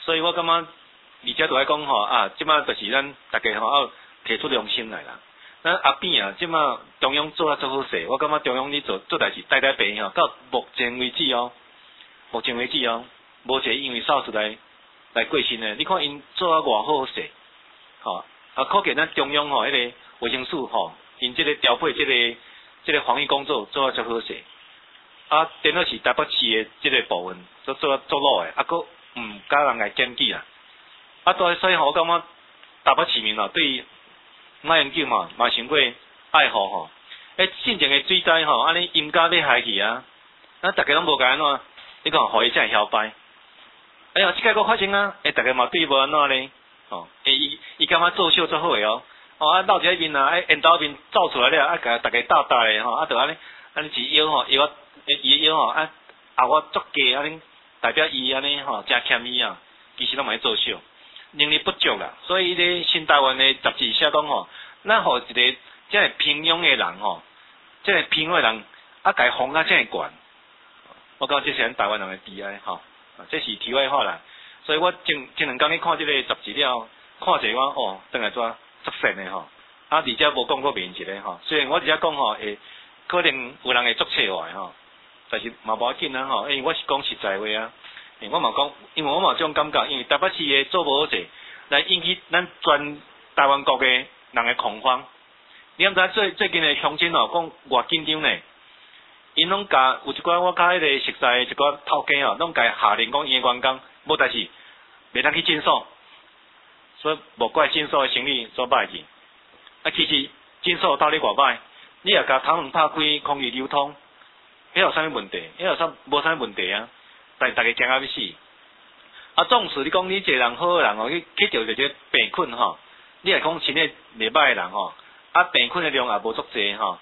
所以我感觉而且都爱讲吼啊，即摆就是咱大家吼要提出良心来啦。咱阿扁啊，即摆中央做啊足好势，我感觉中央你做代志代平吼，到目前为止哦，无一个因为SARS来过身的。你看因做啊偌好势，吼啊，可见咱中央吼迄个卫生署吼，因即个调配即个防疫工作做啊足好势。啊，电脑是台北市的即个部分做啊足落的，啊，佫甲人来检举啦。啊，所以吼，我感觉台北市民吼对马英九嘛伤过爱护吼。进前的水灾吼，安尼淹甲要害去啊，咱大家拢无甲安怎，你看互伊才会晓摆。哎呀，即个佫发生啊，大家嘛对伊无安怎咧，吼，伊感觉做秀做好诶哦，啊闹一面啊，烟斗面走出来了，啊甲大家斗咧吼，啊就安尼一摇吼，伊摇吼，啊我足假安尼代表伊安尼吼，真欠伊啊，其实拢嘛咧做秀。能力不足啦，所以咧新台湾的杂志写讲吼，咱互一个即个平庸的人吼，即个平庸的人啊，家风啊真悬，我感觉这是咱台湾人的悲哀吼，这是题外话啦。所以我前两天咧看即个杂志了，看者我哦，当来做足神的吼，啊而且无讲过名一个吼，虽然我而且讲吼会可能有人会作切坏吼，但是嘛无要紧啊吼，因为我是讲实在话啊。我嘛讲，因为我嘛种感觉，因为台北市的做无好势，来引起咱全台湾国的人的恐慌。你毋知最近的乡亲哦，讲偌紧张呢？因拢甲有一寡我甲迄个熟悉的一寡头家哦，拢甲下令讲，因的员工无代志，袂当去诊所，所以无怪诊所的生意做歹去。啊，其实诊所到底偌歹，你也甲头门拍开，空气流通，迄有啥物问题？迄无啥物问题啊？但大家惊到要死。啊，纵使你讲你一个人好人哦，去着一个病菌吼，你也讲身体袂歹的人吼，啊病菌的量也无足济吼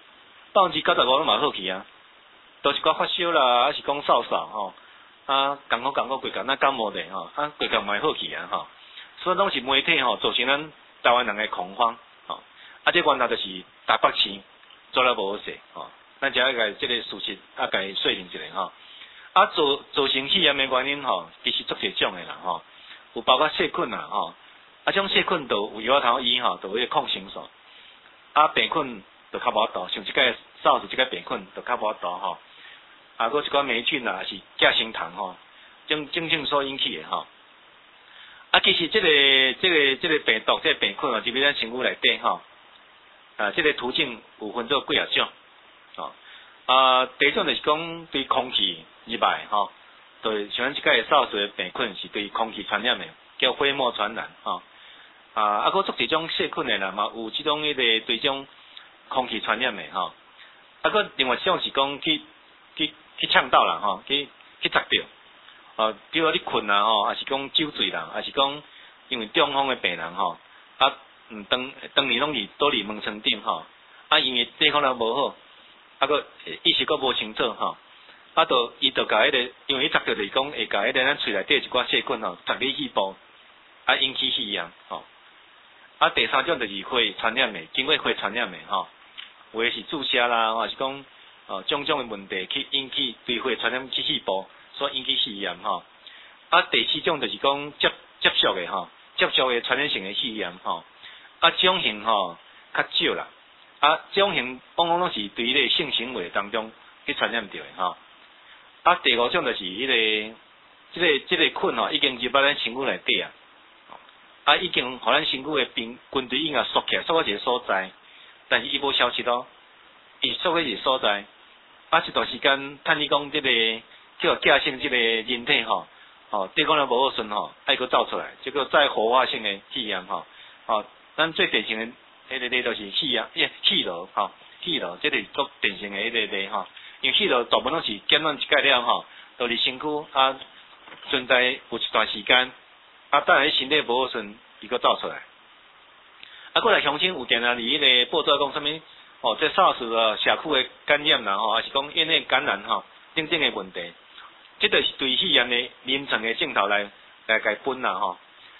，95%拢嘛好去啊，都是讲发烧啦，还是讲嗽吼，啊讲好规工那感冒的吼，啊规工嘛好去啊吼，所以拢是媒体吼造成咱台湾人的恐慌吼，啊这原来就是台北市做了无好势吼，咱只要甲这个事实啊甲伊说明一下吼。啊，造成肺炎的原因吼，其实足侪种的啦吼，有包括细菌啦吼，啊，种细菌都有药头医吼，都有迄个抗生素，啊，病菌就较无法度，像即个SARS即个病菌就较无法度吼，啊，佫一寡霉菌啦，是寄生虫吼，正所引起的吼，啊，其实即个病毒即个病菌哦，入去咱身躯内底吼，啊，即个途径有分做几啊种，吼。啊，第一种就是讲对空气入来吼，对像咱即个SARS的病菌是对空气传染的，叫飞沫传染吼。啊，佫做一种细菌的啦，嘛有即种迄个对种空气传染的吼。啊，佫另外一种是讲去呛到啦吼，去砸到。比如你困啦吼，还是讲酒醉啦，还是讲因为中风的病人吼，啊，当年拢是倒伫门床顶吼，啊，因为抵抗力无好。啊，佫意识佫无清楚吼，啊，伊就甲迄个，因为伊砸着就是讲会甲迄个咱喙内底一寡细菌吼，砸你肺部，啊引起肺炎吼。啊，第三种就是会传染的，经过会传染的吼，有诶是注射啦，或是讲种种诶问题去引起对会传染去肺部，所引起肺炎吼。啊，第四种就是讲接触的吼，接触的传染性的肺炎吼。啊，这种型吼较少啦。啊，这种型往往拢是对迄个性行为当中去传染着的吼。啊，第五种就是迄个，这个菌吼已经入到咱身躯内底啊，啊已经互咱身躯的军队已经缩起来，缩到一个所在，但是伊无消失咯，伊缩到一个所在，啊一段时间，趁你讲这个叫寄生这个人体吼，抵抗力无好顺吼，爱佫走出来，这个再活化性的肺炎吼，咱最典型的。迄个就是气流吼，气流，这是足典型的迄个例吼。因为气流大部分拢是减软一解了吼，就伫身躯啊存在有一段时间，啊等下身体无好顺，伊佫走出来。啊，过来乡亲有定啊，伫迄个报道讲啥物？这SARS啊社区的感染啦吼，还是讲院内感染吼，等等的问题，这就是对肺炎的临床的镜头来分啦吼。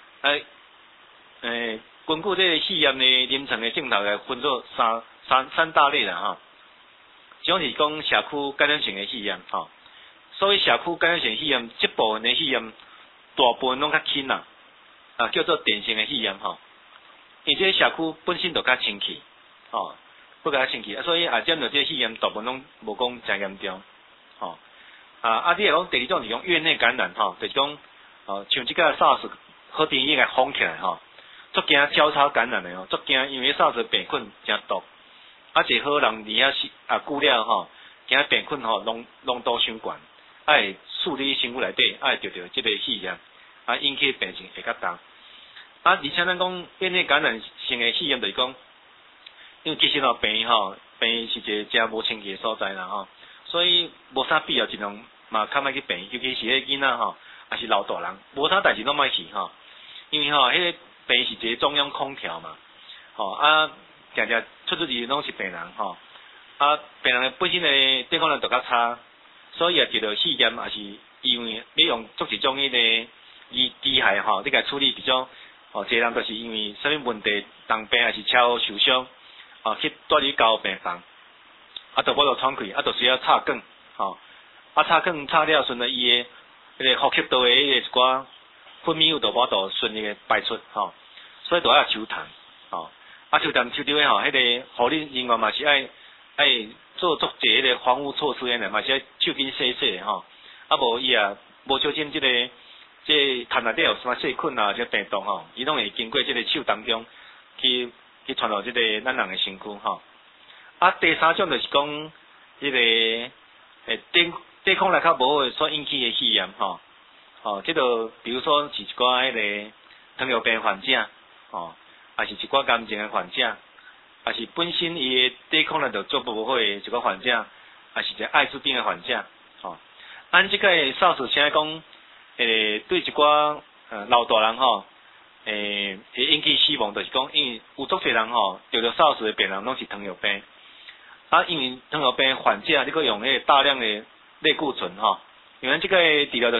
根据这个肺炎的临床的镜头来分做三大类啦吼，一种是讲社区感染性的肺炎吼，所以社区感染性肺炎这部分的肺炎大部分拢较轻啦，叫做典型的肺炎吼。因这社区本身就较清气，不较清气，所以占着这肺炎大部分拢无讲真严重，你讲第二种是讲院内感染就是讲像即个 SARS 好定义个封起来足惊交叉感染的足惊，因为 SARS 病菌真毒，一好人离久了惊病菌浓度伤悬，会处理身躯内底，会得到即个肺炎，引起病情会较重。而且咱讲院内感染性的肺炎，就是讲，因为其实病是一个真无清气的所在啦所以无啥必要尽量嘛较莫去病，尤其是迄囡仔也是老大人，无啥代志拢莫去因为迄个病是一个中央空调嘛，常常出去拢是病人病人的本身的抵抗力就较差，所以得到肺炎也是因为要用做一种迄个机械你甲处理比较一个人就是因为啥物问题当病还是车祸受伤去带去交病房，就无就喘气，就需要插管插管插了顺了伊的迄个呼吸道的迄个一寡分泌物就无度顺利的排出所以就要抽痰抽痰抽着迄个护理人员嘛是爱做足侪迄个防护措施嘛是爱手紧洗洗无伊无小心即痰内底有啥细菌即病毒伊拢会经过即个手当中去传到即个咱人的身躯第三种就是讲迄个抵抗力较无好所引起的肺炎即个比如说是一寡迄个糖尿病患者也是一寡癌症的患者，也是本身伊的抵抗力就足无好的一个患者，也是一个艾滋病的患者按即个 SARS 现在讲对一寡老大人会引起死亡，就是讲因为有足侪人得到 SARS 的病人拢是糖尿病因为糖尿病患者你佫用迄个大量的类固醇因为即个治疗就是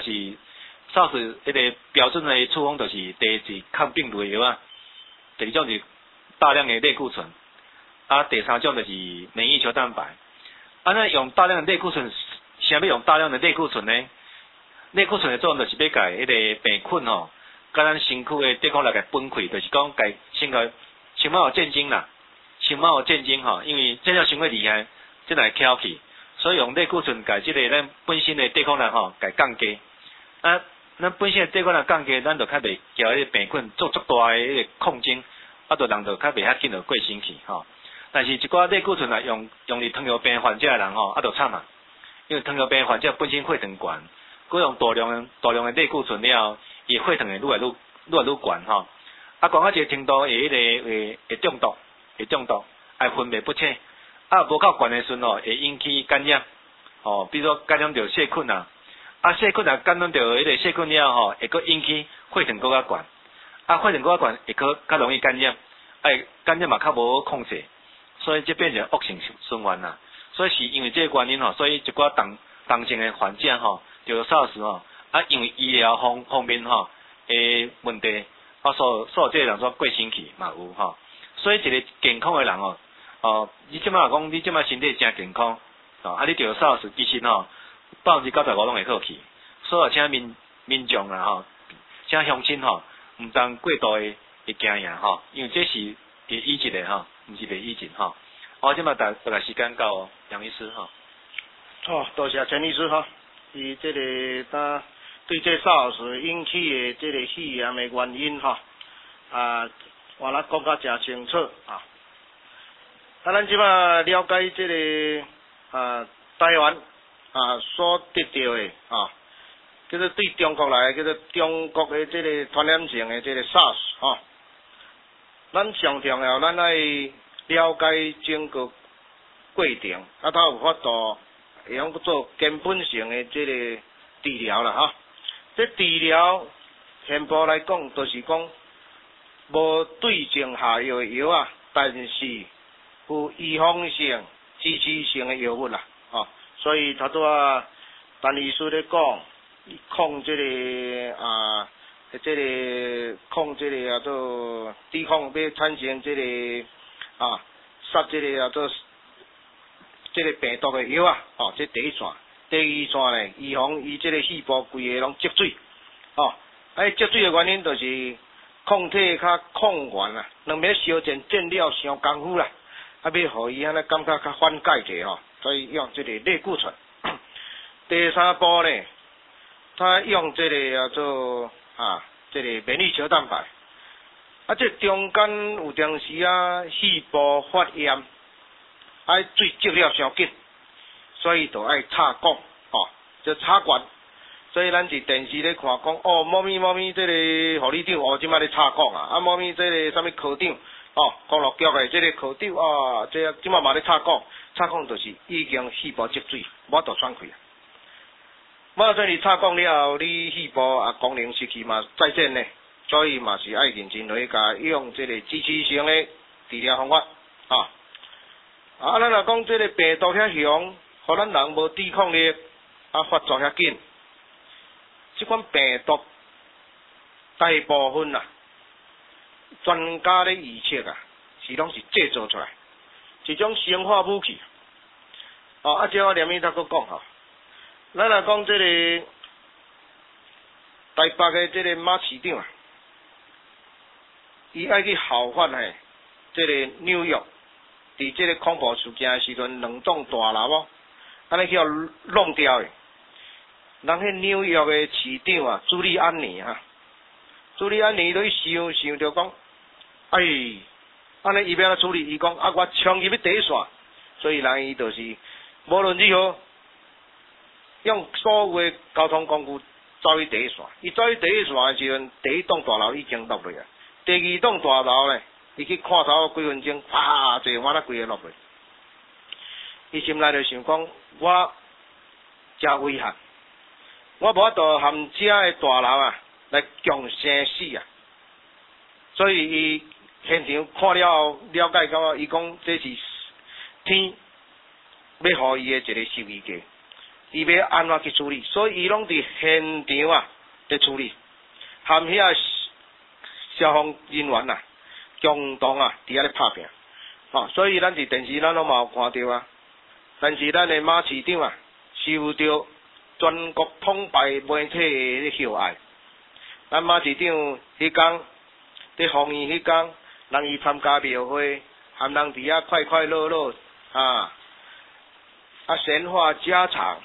SARS 迄个标准的处方就是第一是抗病毒的药第二种是大量的类固醇第三种就是免疫球蛋白那用大量的类固醇，啥要用大量的类固醇呢？类固醇的作用就是要甲迄个病菌甲咱身躯的抵抗力给分开，就是讲甲先个先毛有战争啦，先毛有战争因为战争伤过厉害，才来翘起，所以用类固醇甲即个咱本身的抵抗力给降低咱本身的抵抗力降低，咱就较袂交迄个病菌做足大的迄个抗争，就人就较袂遐紧就过身去但是一寡类固醇用伫糖尿病患者的人就惨因为糖尿病患者本身血糖悬，佮用大量的类固醇了，伊血糖会愈来愈悬悬到一个程度会中毒，会分泌不清无够悬的时阵会引起感染比如说感染到细菌细菌感染到迄个细菌了会佮引起血糖佮较悬血糖佮较悬会佮较容易感染感染嘛较无好控制，所以这变成恶性循环所以是因为这个原因所以一寡重症的患者就 SARS 因为医疗方面的问题所有这个人说过身去嘛有所以一个健康的人你即摆讲你即摆身体真健康你得 SARS 其实95%拢会好去，所以请民众请乡亲毋当过度的惊讶因为这是会医治的毋是袂医治即摆大概时间到杨医师多谢陈医师伊这个对这 SARS 引起的这个肺炎的原因我咱讲甲真清楚咱即摆了解这个台湾所得到的叫做对中国来叫做中国的这个传染性的这个 SARS 咱上重要咱爱了解整个过程它有法度会用做根本性的这个治疗啦这治疗全部来讲就是讲无对症下药的药但是有预防性支持性的药物啦所以他多陈医师咧讲抗这个抗这个做抵抗要产生这个杀这个做这个病毒的药这第一线，第二线咧预防伊这个细胞规个拢积水积水的原因就是抗体较抗原啊，两边相战战了伤功夫啦，要互伊安尼感觉较缓解者吼，所以用这个类固醇。第三步呢，他用这个叫做这个免疫球蛋白。这中间有当时细胞发炎，水积了伤紧，所以就爱插管就插管。所以咱伫电视咧看讲，猫咪这个护理长即摆咧插管猫咪这个啥物科长公路局的这个科长这即摆嘛咧插管就是已经细胞积水，无法度喘气所以你插管了后，你细胞功能失去嘛再见呢，所以嘛是爱认真来甲用这个支持性的治疗方法咱若讲这个病毒遐凶，互咱人无抵抗力发作遐紧。这款病毒大部分专家咧预测拢是制造出来，一种生化武器。这我连伊再搁讲咱若讲这个台北的这个马市长伊爱去效法这个纽约，伫这个恐怖事件的时阵，2栋大楼安尼去弄掉的。人迄纽约的市长朱利安尼朱利安尼都想着讲，安尼伊要安怎处理？伊讲我冲入去第一线，所以人伊就是无论如何用所有的交通工具走去第一线。伊走去第一线的时阵，第一栋大楼已經落去第二栋大樓呢，伊去看頭幾分鐘，啪，坐我規個落去。伊心內就想講，我真危險。我无法度含遮的大楼来强生死所以伊现场看了后了解到，伊讲这是天要互伊的一个授意价，伊要安怎去处理，所以伊拢伫现场在处理，含遐消防人员共同伫遐咧拍拼所以咱伫电视咱拢嘛有看到但是咱的马市长受到全国统派媒体的喜爱，咱马市长迄天伫防疫迄天，人伊参加庙会，含人伫遐快快乐乐闲话家常，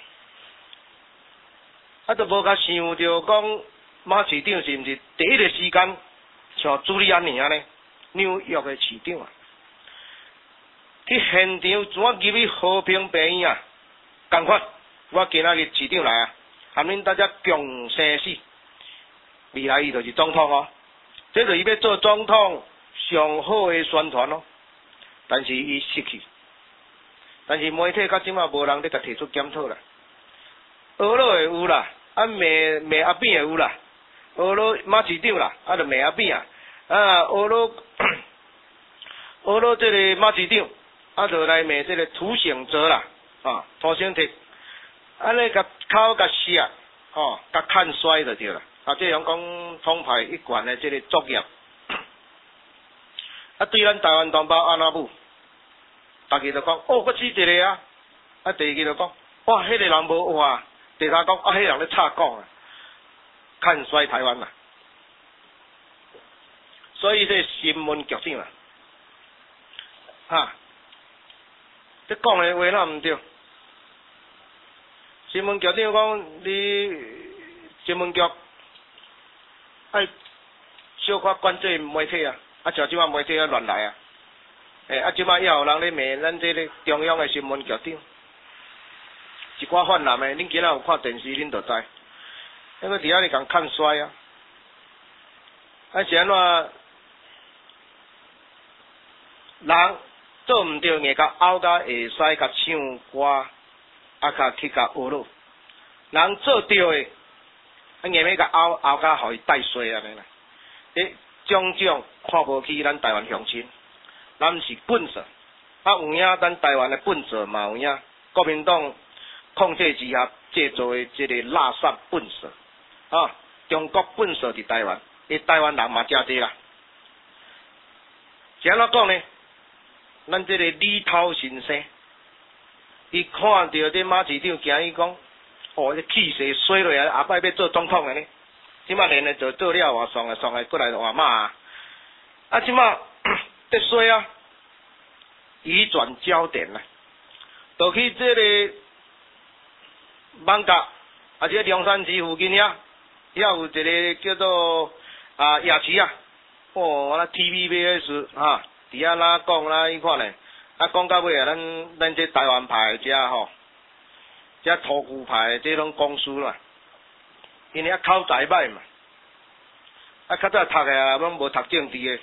都无甲想着讲马市长是毋是第一个时间像朱利安尼安尼纽约的市长去现场怎入去和平病院同款。我今仔日市长来含恁大家共生死，未来伊就是总统这就是伊要做总统上好的宣传但是伊失去，但是媒体到即马无人咧甲提出检讨啦。俄罗会有啦，骂阿扁会有啦，俄罗马市长啦，就骂阿扁俄罗这个马市长就来骂这个涂省哲啦涂省哲。安尼甲口甲舌甲看衰就对啦这样讲统派一贯的这个作业对咱台湾同胞安怎母大家就讲我指一个第二个就讲哇迄个人无话，第三讲迄个人咧插讲看衰台湾所以这新闻局长这讲的话哪毋对？新闻局长讲，你新闻局爱小可管制媒体像即摆媒体乱来即摆也有人咧骂咱这个中央的新闻局长，一寡泛蓝的，恁今仔有看电视，恁就知，因为伫遐咧共看衰是安怎？人做毋对，硬甲拗甲会使甲唱歌。甲去甲学咯，人做对的，硬要甲拗甲互伊带衰安尼啦。种看无起咱台湾乡亲，咱是本色有影咱台湾的本色嘛有影。国民党控制之下制造的这个垃圾本色中国本色伫台湾，台湾人嘛真济啦。是安怎讲呢？咱这个里头先生。伊看到这马市长，惊伊讲，这气势衰落来，下摆要做总统的呢， 即马连咧做了话，送来过来换马啊！啊，即马得衰啊，移转焦点啦，就去这个艋舺啊，这龙山寺附近遐有一个叫做夜市啊，哦，那 TVBS 哈，伫遐哪讲啦，伊看咧，啊，讲到尾啊，咱这台湾牌遮吼，遮土牛牌这种公司啦，因为口才歹嘛，啊，较早读诶啊，拢无读政治诶。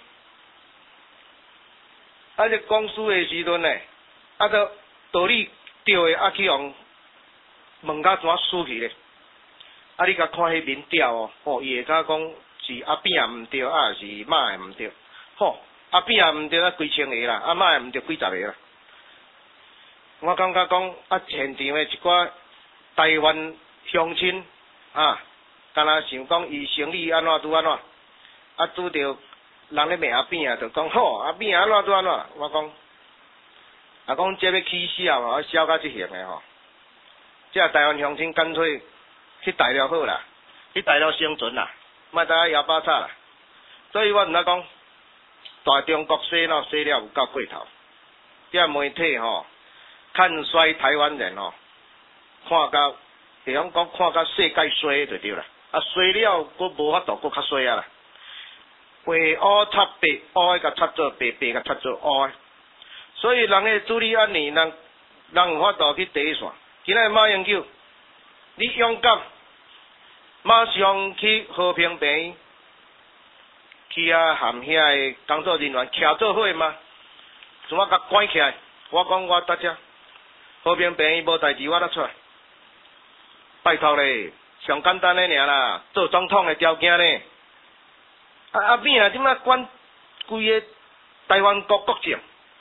啊！这公司的时阵呢，啊，道理对的，啊，去互问甲怎输去咧？啊，你甲看迄民调哦，吼，伊会甲讲是阿扁也毋对，啊是马也毋对，吼，阿扁也毋对，啊几千个啦，啊马也毋对几十个啦。我感觉讲啊，现场的一寡台湾乡亲啊，敢若想讲伊生意安怎拄安怎，啊拄着。人咧骂阿扁啊，就讲好阿扁安怎拄安怎，我讲，啊讲这要起笑嘛，笑到即型诶吼，即台湾乡亲干脆去大陆好啦，去大陆生存啦，莫再摇把叉啦。所以我毋知讲，大中国洗脑洗了有够过头，这媒体吼看衰台湾人吼，看到会晓讲看到世界衰就对啦，啊衰了佫无法度佫较衰啊啦。白乌插白，乌的甲插做白，白甲插做乌的。所以人的处理安尼，人有法度去第一线。今仔马英九，你勇敢，马上去和平病院，去含遐个工作人员徛做伙嘛，怎啊甲关起来？我讲我搭遮和平病院无代志，我得出来。拜托咧，上简单的尔啦，做总统的条件咧。阿扁啊，即摆管规个台湾国政，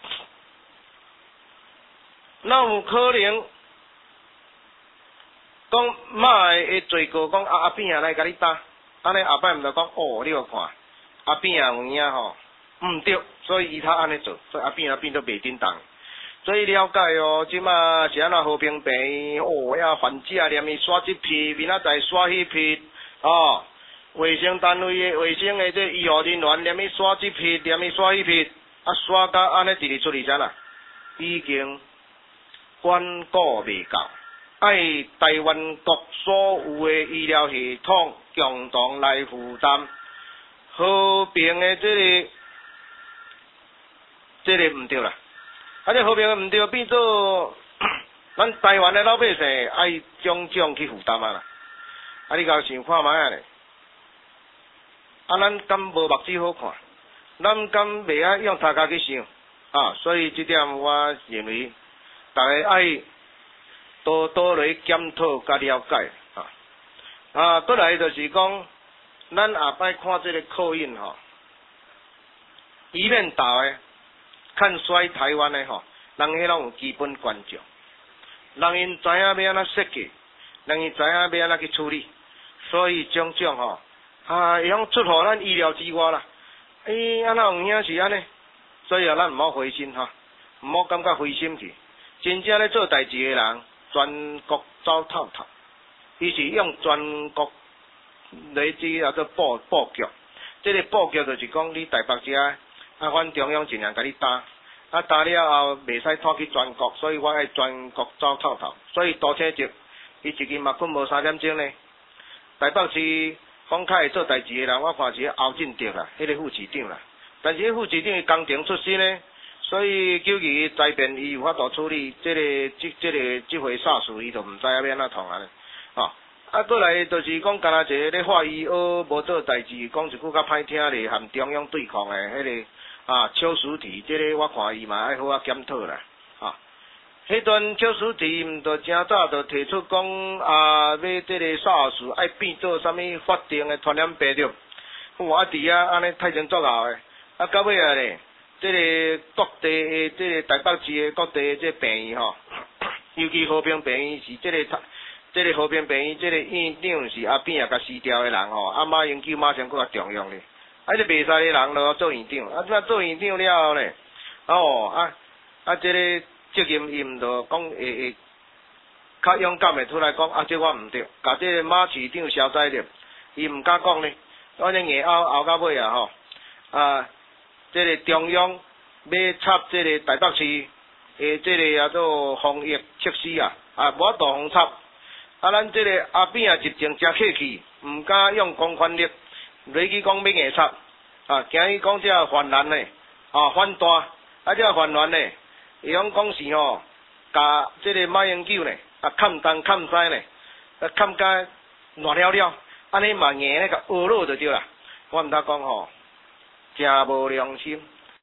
哪有可能讲马会罪过讲阿扁啊来甲你打？安尼后摆毋着讲哦，你有看阿扁啊有影吼，毋对，所以伊他安尼做，所以阿扁变做袂振当。所以了解哦，即马是安怎和平病院哦，遐患者连伊刷即批，明仔载刷迄批哦。卫生单位的卫生的这医护人员，连伊刷即批，连伊刷迄批，啊刷到安尼直直出去啥啦？已经管顾未够，爱台湾国所有的医疗系统共同来负担。和平的这个毋对啦，啊这和平的毋对，变做咱台湾的老百姓爱种种去负担啊啦。啊你甲想看卖啊咧？啊，咱敢无目睭好看？咱敢袂晓用头壳去想啊？所以这点我认为，大家爱多来检讨甲了解啊。过来就是讲，咱下摆看这个口音吼，一面倒的看衰台湾的吼，人迄拢有基本观众，人因知影要安怎设计，人因知影要安怎去处理，所以种种吼。会晓出乎咱意料之外啦。安怎有影是安尼？所以咱毋好灰心哈，毋好感觉灰心去。真正咧做代志的人，全国走透透。伊是用全国来即叫做布局。这个布局就是讲，你台北遮，阮中央尽量甲你打，打了后袂使拖去全国，所以我爱全国走透透。所以多车节，伊一日嘛困无3点钟呢。台北市。讲较会做代志的人，我看是侯振德啦，迄个副市长啦。但是迄副市长伊工程出身呢，所以究其灾变，伊有法度处理这回SARS，伊就毋知影要安怎创安尼。过来就是讲，干那一个咧法医学无做代志，讲一句较歹听咧，含中央对抗的迄个邱淑媞，这个我看伊嘛爱好检讨啦。迄段邱淑媞毋着真早就提出讲要这个SARS爱变做啥物法定的传染病毒，我伫遐安尼太前作后的，到尾啊咧，这个各地的这个台北市的各地的这病院吼，尤其和平病院是这个和平病院这个院长是阿扁甲撕掉的人吼，马英九马上搁较重用咧，这袂使的人落做院长，这做院长了后咧，这个。责任伊毋着讲会较勇敢的出来讲，这我毋对，甲这个马市长消灾了， 伊毋敢讲呢。反正硬拗到尾啊吼，这个中央要插这个台北市的这个叫做防疫措施啊，无法度通插。咱这个阿扁啊，一定真客气，毋敢用公权力来去讲要硬插。今日讲这泛蓝呢，反大，这泛蓝呢，伊讲是吼，甲这个马英九呢，砍东砍西呢，砍甲乱了了，安尼嘛硬咧甲学落就对啦。我毋通讲吼，真无良心。